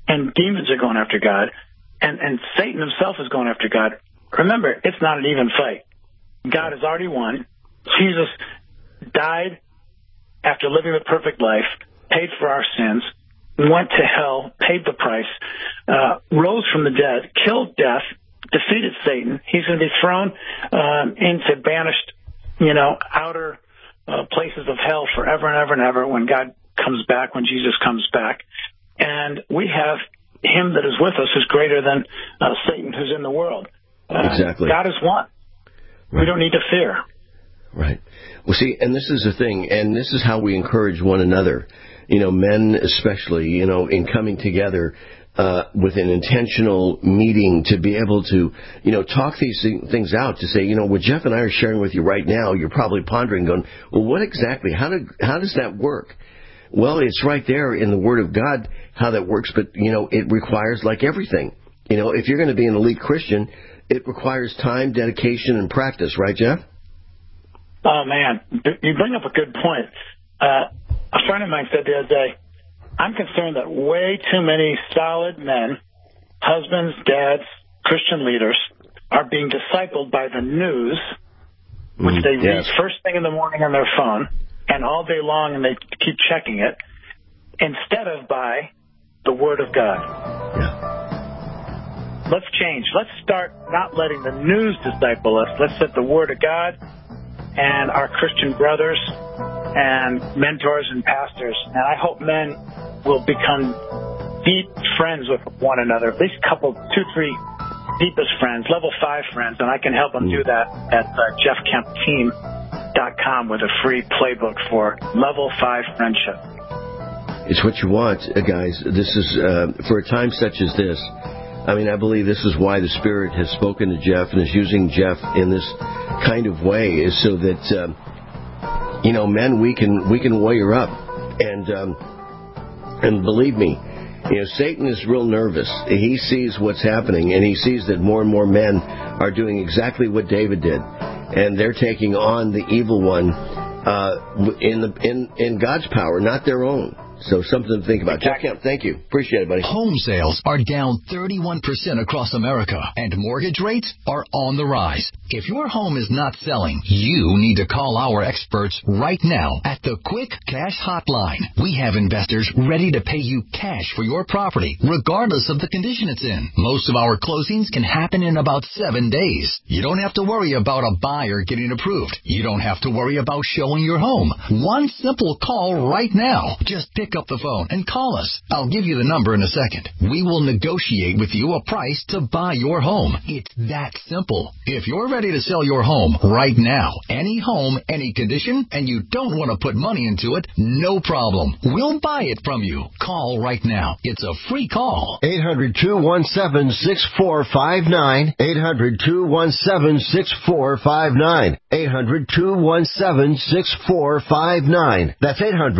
and demons are going after God, and Satan himself is going after God, remember, it's not an even fight. God has already won. Jesus died after living the perfect life, paid for our sins, went to hell, paid the price, rose from the dead, killed death, defeated Satan. He's going to be thrown into banished, outer places of hell forever and ever and ever when God comes back, when Jesus comes back. And we have him that is with us who's greater than Satan who's in the world.
Exactly.
God has won. Right. We don't need to fear.
Right. Well, see, and this is the thing, and this is how we encourage one another, men especially, in coming together with an intentional meeting to be able to, talk these things out, to say, what Jeff and I are sharing with you right now, you're probably pondering, going, well, what exactly, how does that work? Well, it's right there in the Word of God how that works, but, it requires, like everything, if you're going to be an elite Christian, it requires time, dedication, and practice, right, Jeff?
Oh, man, you bring up a good point. A friend of mine said the other day, I'm concerned that way too many solid men, husbands, dads, Christian leaders, are being discipled by the news, which they read first thing in the morning on their phone, and all day long, and they keep checking it, instead of by the Word of God.
Yeah.
Let's change. Let's start not letting the news disciple us. Let's let the Word of God and our Christian brothers and mentors and pastors, and I hope men will become deep friends with one another, at least a couple, 2, 3 deepest friends, level 5 friends, and I can help them do that at jeffkempteam.com with a free playbook for level 5 friendship.
It's what you want, guys. This is, for a time such as this, I believe this is why the Spirit has spoken to Jeff and is using Jeff in this kind of way, is so that, men, we can warrior up. And believe me, Satan is real nervous. He sees what's happening, and he sees that more and more men are doing exactly what David did. And they're taking on the evil one in God's power, not their own. So something to think about. Jeff Kemp, thank you. Appreciate it, buddy.
Home sales are down 31% across America, and mortgage rates are on the rise. If your home is not selling, you need to call our experts right now at the Quick Cash Hotline. We have investors ready to pay you cash for your property, regardless of the condition it's in. Most of our closings can happen in about 7 days. You don't have to worry about a buyer getting approved. You don't have to worry about showing your home. One simple call right now. Just pick up the phone and call us. I'll give you the number in a second. We will negotiate with you a price to buy your home. It's that simple. If you're ready to sell your home right now, any home, any condition, and you don't want to put money into it, no problem. We'll buy it from you. Call right now. It's a free call.
800-217-6459. 800-217-6459. 800-217-6459. That's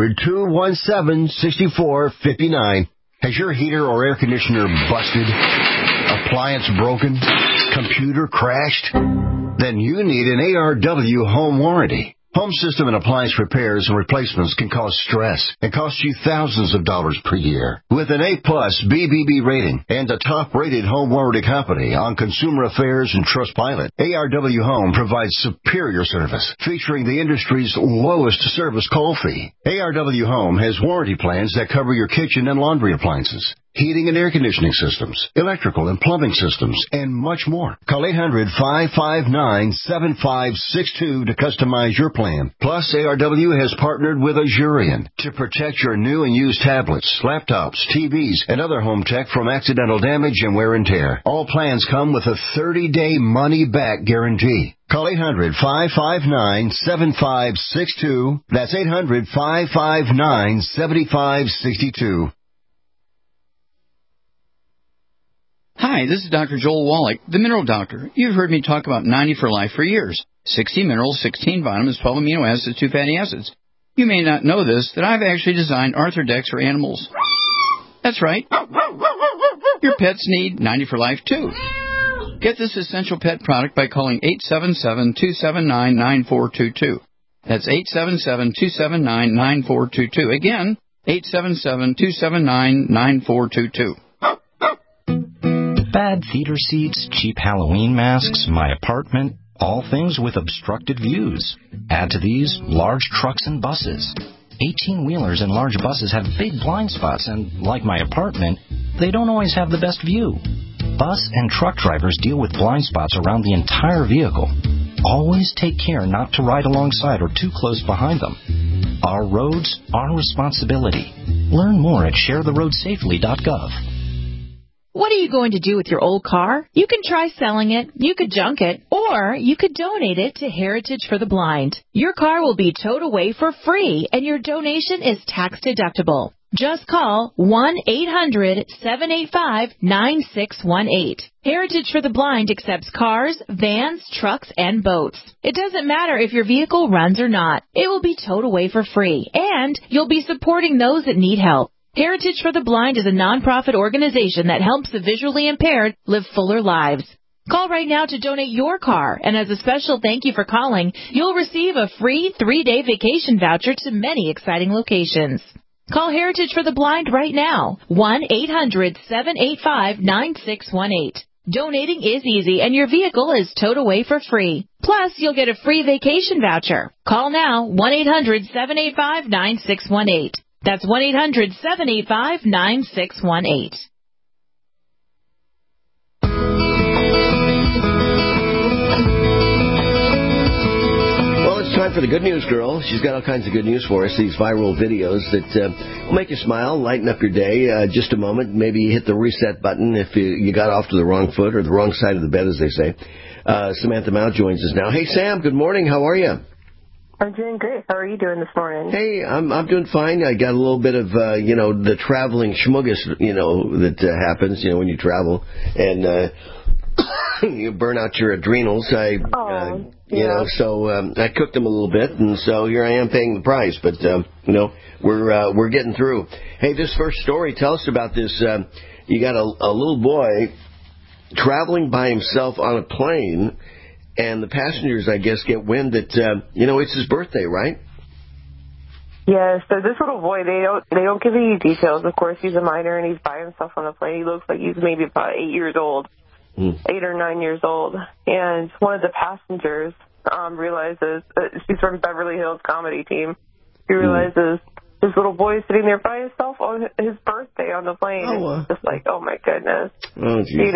800-217-6459. Has your heater or air conditioner busted? Appliance broken? Computer crashed? Then you need an ARW home warranty. Home system and appliance repairs and replacements can cause stress and cost you thousands of dollars per year. With an A-plus BBB rating and a top-rated home warranty company on Consumer Affairs and Trustpilot, ARW Home provides superior service, featuring the industry's lowest service call fee. ARW Home has warranty plans that cover your kitchen and laundry appliances, heating and air conditioning systems, electrical and plumbing systems, and much more. Call 800-559-7562 to customize your plan. Plus, ARW has partnered with Azurian to protect your new and used tablets, laptops, TVs, and other home tech from accidental damage and wear and tear. All plans come with a 30-day money-back guarantee. Call 800-559-7562. That's 800-559-7562.
Hi, this is Dr. Joel Wallach, the Mineral Doctor. You've heard me talk about 90 for Life for years. 60 minerals, 16 vitamins, 12 amino acids, 2 fatty acids. You may not know this, that I've actually designed Arthrodex for animals. That's right. Your pets need 90 for Life, too. Get this essential pet product by calling 877-279-9422. That's 877-279-9422. Again, 877-279-9422.
Bad theater seats, cheap Halloween masks, my apartment, all things with obstructed views. Add to these large trucks and buses. 18-wheelers and large buses have big blind spots, and like my apartment, they don't always have the best view. Bus and truck drivers deal with blind spots around the entire vehicle. Always take care not to ride alongside or too close behind them. Our roads, our responsibility. Learn more at sharetheroadsafely.gov.
What are you going to do with your old car? You can try selling it, you could junk it, or you could donate it to Heritage for the Blind. Your car will be towed away for free, and your donation is tax deductible. Just call 1-800-785-9618. Heritage for the Blind accepts cars, vans, trucks, and boats. It doesn't matter if your vehicle runs or not. It will be towed away for free, and you'll be supporting those that need help. Heritage for the Blind is a nonprofit organization that helps the visually impaired live fuller lives. Call right now to donate your car, and as a special thank you for calling, you'll receive a free 3-day vacation voucher to many exciting locations. Call Heritage for the Blind right now, 1-800-785-9618. Donating is easy, and your vehicle is towed away for free. Plus, you'll get a free vacation voucher. Call now, 1-800-785-9618. That's 1-800-785-9618.
Well, it's time for the Good News Girl. She's got all kinds of good news for us, these viral videos that will make you smile, lighten up your day. Just a moment, maybe you hit the reset button if you got off to the wrong foot or the wrong side of the bed, as they say. Samantha Mao joins us now. Hey, Sam, good morning. How are you?
I'm doing great. How are you doing this morning?
Hey, I'm doing fine. I got a little bit of, the traveling schmuggus, that happens, when you travel. And you burn out your adrenals. So I cooked them a little bit, and so here I am paying the price. But, we're getting through. Hey, this first story, tell us about this. You got a little boy traveling by himself on a plane, and the passengers, I guess, get wind that, it's his birthday, right?
Yeah, so this little boy, they don't give any details. Of course, he's a minor, and he's by himself on the plane. He looks like he's maybe about 8 years old, 8 or 9 years old. And one of the passengers realizes, she's from Beverly Hills comedy team, he realizes this little boy is sitting there by himself on his birthday on the plane. And it's just like, oh, my goodness.
Oh, geez.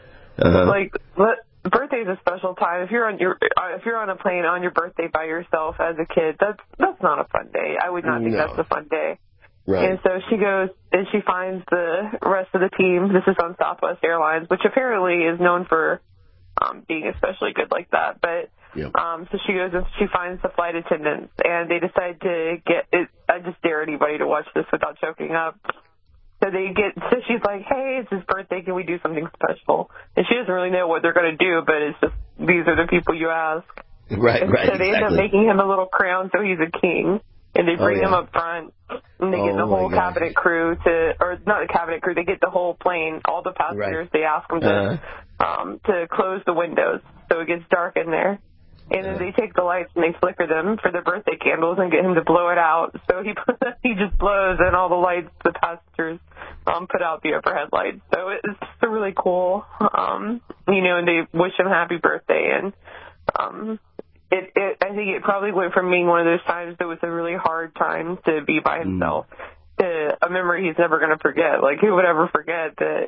Birthday's a special time. If you're on a plane on your birthday by yourself as a kid, that's not a fun day. I would not think that's a fun day.
Right.
And so she goes and she finds the rest of the team. This is on Southwest Airlines, which apparently is known for being especially good like that. But so she goes and she finds the flight attendants, and they decide to get it. I just dare anybody to watch this without choking up. So she's like, hey, it's his birthday, can we do something special? And she doesn't really know what they're going to do, but it's just, these are the people you ask.
Right.
So they end up making him a little crown so he's a king. And they bring him up front, and they get the whole cabinet crew or not the cabinet crew, they get the whole plane, all the passengers, they ask them to close the windows so it gets dark in there. And then they take the lights and they flicker them for the birthday candles and get him to blow it out. So he just blows, and all the lights, the passengers put out the overhead lights. So it's really cool. And they wish him happy birthday. And I think it probably went from being one of those times that was a really hard time to be by himself to a memory he's never going to forget. Like, who would ever forget that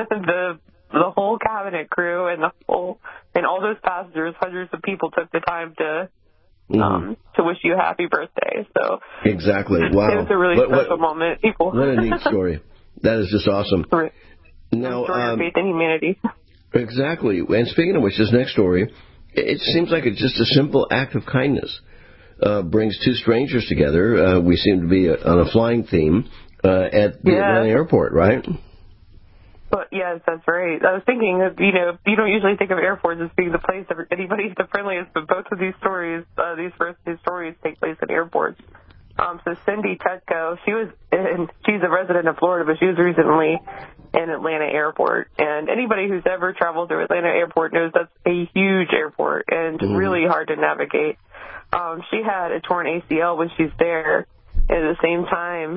the whole cabinet crew and all those passengers, hundreds of people took the time to wish you a happy birthday. So
exactly. Wow.
It was a really special moment.
What a neat story. That is just awesome. Now,
story of faith in humanity.
Exactly. And speaking of which, this next story, it seems like it's just a simple act of kindness. Brings two strangers together. We seem to be on a flying theme at the Atlanta airport, right?
But yes, that's right. I was thinking that, you don't usually think of airports as being the place that anybody's the friendliest, but both of these stories, these first two stories take place at airports. So Cindy Tetko, she's a resident of Florida, but she was recently in Atlanta Airport. And anybody who's ever traveled through Atlanta Airport knows that's a huge airport and really hard to navigate. She had a torn ACL when she's there. At the same time,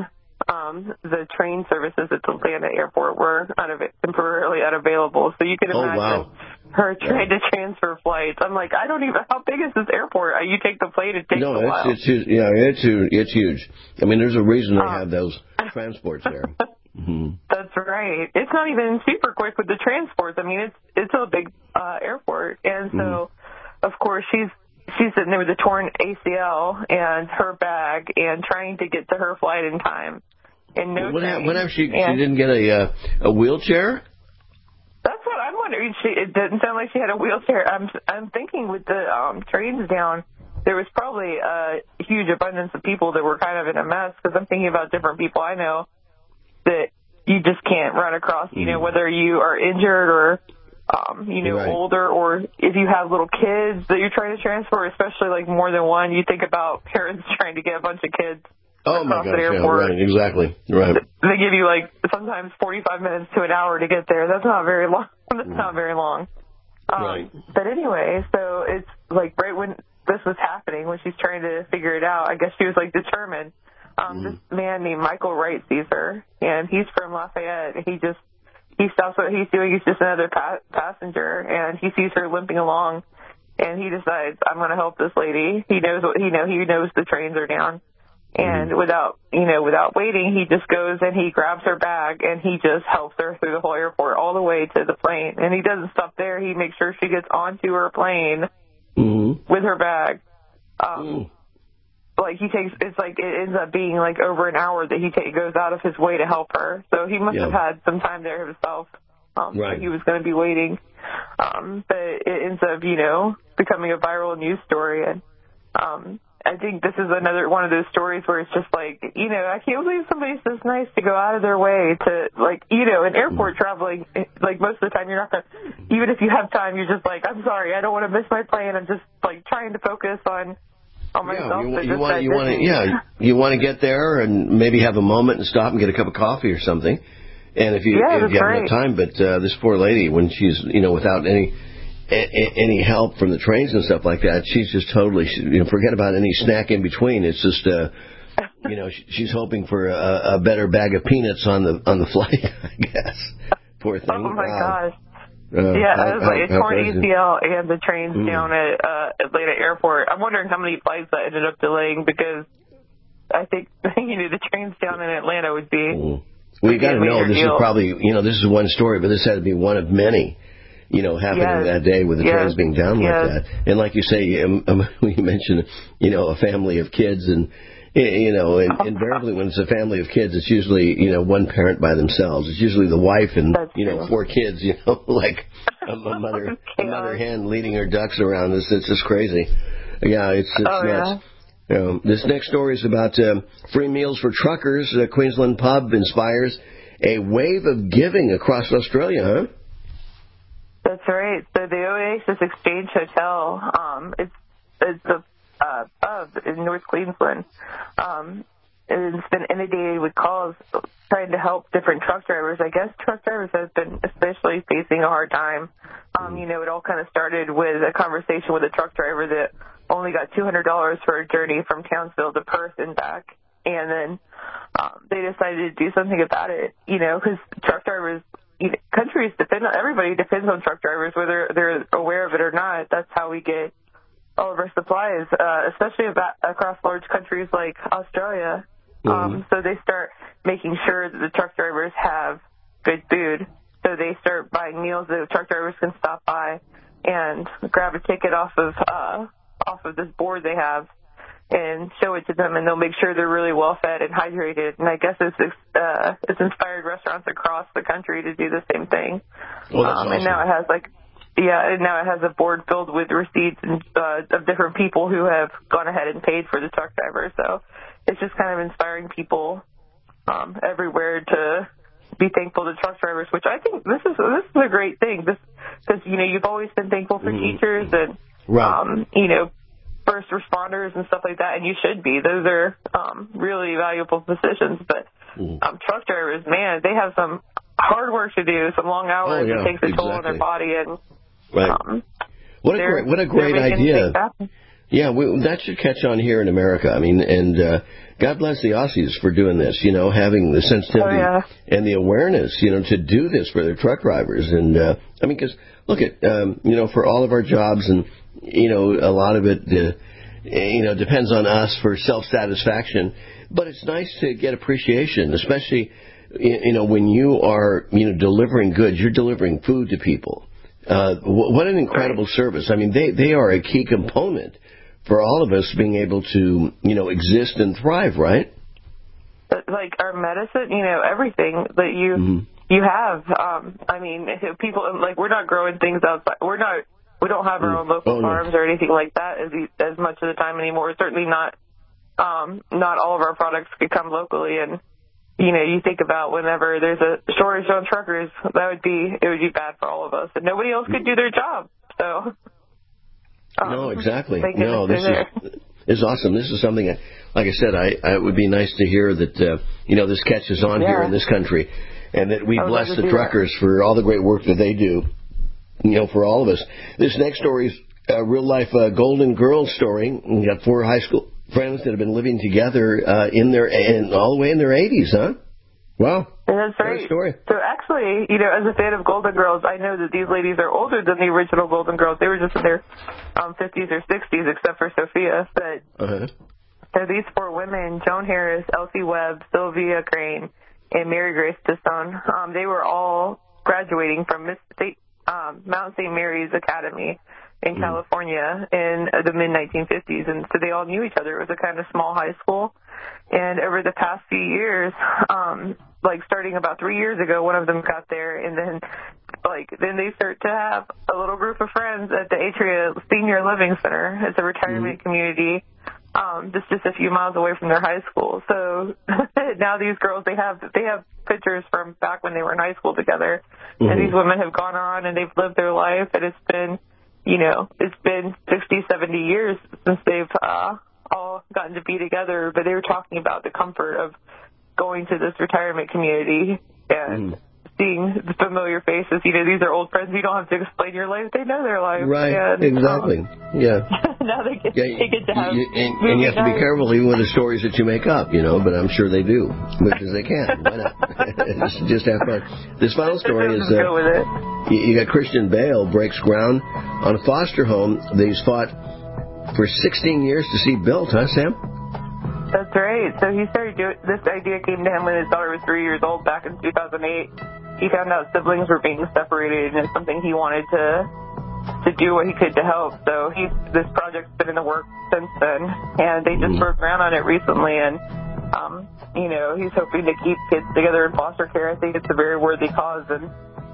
the train services at the Atlanta airport were temporarily unavailable. So you can imagine her trying to transfer flights. I'm like, I don't even, how big is this airport? You take the plane, it takes a while.
It's huge. I mean, there's a reason they have those transports there. Mm-hmm.
That's right. It's not even super quick with the transports. I mean, it's a big airport. And so, of course, she's sitting there with a torn ACL and her bag and trying to get to her flight in time. And
what happened? She didn't get a wheelchair?
That's what I'm wondering. It didn't sound like she had a wheelchair. I'm thinking with the trains down, there was probably a huge abundance of people that were kind of in a mess, because I'm thinking about different people I know that you just can't run across, whether you are injured or, older, or if you have little kids that you're trying to transfer, especially like more than one. You think about parents trying to get a bunch of kids across the airport.
Yeah, right, exactly. Right.
They give you like sometimes 45 minutes to an hour to get there. That's not very long.
Right.
But anyway, so it's like right when this was happening, when she's trying to figure it out, I guess she was like determined. This man named Michael Wright sees her, and he's from Lafayette. He stops what he's doing. He's just another passenger, and he sees her limping along, and he decides, I'm going to help this lady. He knows he knows the trains are down, and without waiting, he just goes and he grabs her bag and he just helps her through the whole airport all the way to the plane. And he doesn't stop there. He makes sure she gets onto her plane with her bag. It ends up being like over an hour that he goes out of his way to help her. So he must have had some time there himself. He was going to be waiting. But it ends up, becoming a viral news story. And I think this is another one of those stories where it's just like, I can't believe somebody's this nice to go out of their way to, like, in airport traveling, like most of the time you're not going to, even if you have time, you're just like, I'm sorry, I don't want to miss my plane. I'm just like trying to focus on myself.
You want to get there and maybe have a moment and stop and get a cup of coffee or something. And if you have enough time, but this poor lady, when she's without any help from the trains and stuff like that, she's just totally forget about any snack in between. It's just she's hoping for a better bag of peanuts on the flight, I guess. Poor thing.
Oh my gosh. It was like a torn ACL and the trains down at Atlanta Airport. I'm wondering how many flights that ended up delaying, because I think the trains down in Atlanta would be.
Well, you got to know this is probably this is one story, but this had to be one of many. Happening that day with the trains being down like that. And like you say, you mentioned, a family of kids, and invariably when it's a family of kids, it's usually, one parent by themselves. It's usually the wife and, 4 kids, like a mother hen leading her ducks around. It's just crazy. Yeah, it's nuts. This next story is about free meals for truckers. Queensland pub inspires a wave of giving across Australia, huh?
That's right. So the Oasis Exchange Hotel, it's a pub in North Queensland. It's been inundated with calls trying to help different truck drivers. I guess truck drivers have been especially facing a hard time. It all kind of started with a conversation with a truck driver that only got $200 for a journey from Townsville to Perth and back. And then they decided to do something about it, because truck drivers, everybody depends on truck drivers, whether they're aware of it or not. That's how we get all of our supplies, especially across large countries like Australia. So they start making sure that the truck drivers have good food. So they start buying meals that truck drivers can stop by and grab a ticket off of this board they have and show it to them, and they'll make sure they're really well fed and hydrated. And I guess it's inspired restaurants across the country to do the same thing.
Well, that's awesome.
And now it has a board filled with receipts of different people who have gone ahead and paid for the truck drivers. So it's just kind of inspiring people everywhere to be thankful to truck drivers, which I think this is a great thing. Because you've always been thankful for teachers and first responders and stuff like that, and you should be. Those are really valuable positions. But truck drivers, man, they have some hard work to do, some long hours. It takes a toll on their body. And
what a great idea. Yeah, that should catch on here in America. I mean, and God bless the Aussies for doing this, having the sensitivity and the awareness, to do this for their truck drivers. And, I mean, because, look at, for all of our jobs and, a lot of it, depends on us for self-satisfaction. But it's nice to get appreciation, especially, when you are, delivering goods. You're delivering food to people. What an incredible service. I mean, they are a key component for all of us being able to, exist and thrive, right?
Like our medicine, everything that you have. I mean, people, like, we're not growing things outside. We don't have our own local farms or anything like that as much of the time anymore. Certainly not all of our products could come locally. And, you think about whenever there's a shortage on truckers, it would be bad for all of us. And nobody else could do their job. So.
No, exactly. No, this is awesome. This is something, like I said, it would be nice to hear that, this catches on here in this country, and that we bless the truckers for all the great work that they do, for all of us. This next story is a real-life Golden Girls story. We got 4 high school friends that have been living together all the way in their 80s, huh? Wow.
That's right. So actually, as a fan of Golden Girls, I know that these ladies are older than the original Golden Girls. They were just in their 50s or 60s, except for Sophia. But so these 4 women, Joan Harris, Elsie Webb, Sylvia Crane, and Mary Grace Distone, they were all graduating from Mount St. Mary's Academy in California in the mid-1950s. And so they all knew each other. It was a kind of small high school. And over the past few years, starting about 3 years ago, one of them got there, and then they start to have a little group of friends at the Atria Senior Living Center. It's a retirement community, just a few miles away from their high school. So now these girls, they have pictures from back when they were in high school together, and these women have gone on and they've lived their life, and it's been 60, 70 years since they've all gotten to be together, but they were talking about the comfort of going to this retirement community and seeing the familiar faces. These are old friends. You don't have to explain your life. They know their life.
Right,
and,
exactly.
now they get to have...
And you have to be careful even with the stories that you make up, but I'm sure they do, because they can. Why not? Just have fun. This final story is... you got Christian Bale breaks ground on a foster home that he's fought for 16 years to see built, huh, Sam?
That's right. So he started this idea came to him when his daughter was 3 years old back in 2008. He found out siblings were being separated, and it's something he wanted to do what he could to help. So this project's been in the works since then, and they just broke ground on it recently. And he's hoping to keep kids together in foster care. I think it's a very worthy cause, and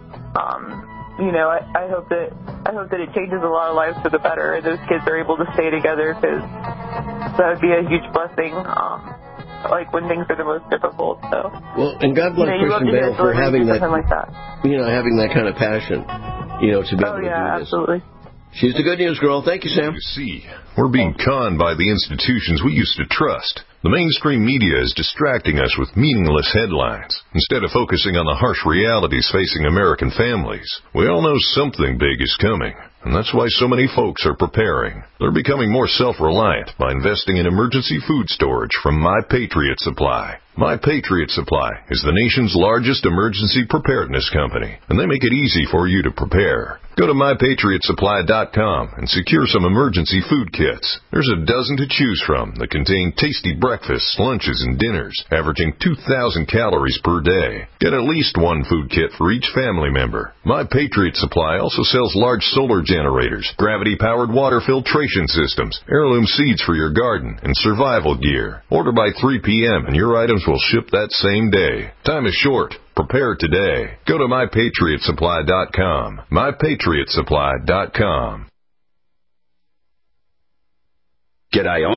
I hope that it changes a lot of lives for the better, and those kids are able to stay together, because that would be a huge blessing, when things are the most difficult. So,
well, and God bless Christian Bale for having that, having that kind of passion, to be able to do this.
Absolutely.
She's the good news girl. Thank you, Sam.
You see, we're being conned by the institutions we used to trust. The mainstream media is distracting us with meaningless headlines instead of focusing on the harsh realities facing American families. We all know something big is coming, and that's why so many folks are preparing. They're becoming more self-reliant by investing in emergency food storage from My Patriot Supply. My Patriot Supply is the nation's largest emergency preparedness company, and they make it easy for you to prepare. Go to MyPatriotSupply.com and secure some emergency food kits. There's a dozen to choose from that contain tasty breakfasts, lunches, and dinners, averaging 2,000 calories per day. Get at least one food kit for each family member. My Patriot Supply also sells large solar generators, gravity-powered water filtration systems, heirloom seeds for your garden, and survival gear. Order by 3 p.m. and your items will ship that same day. Time is short. Prepare today. Go to MyPatriotSupply.com. MyPatriotSupply.com.
G'day.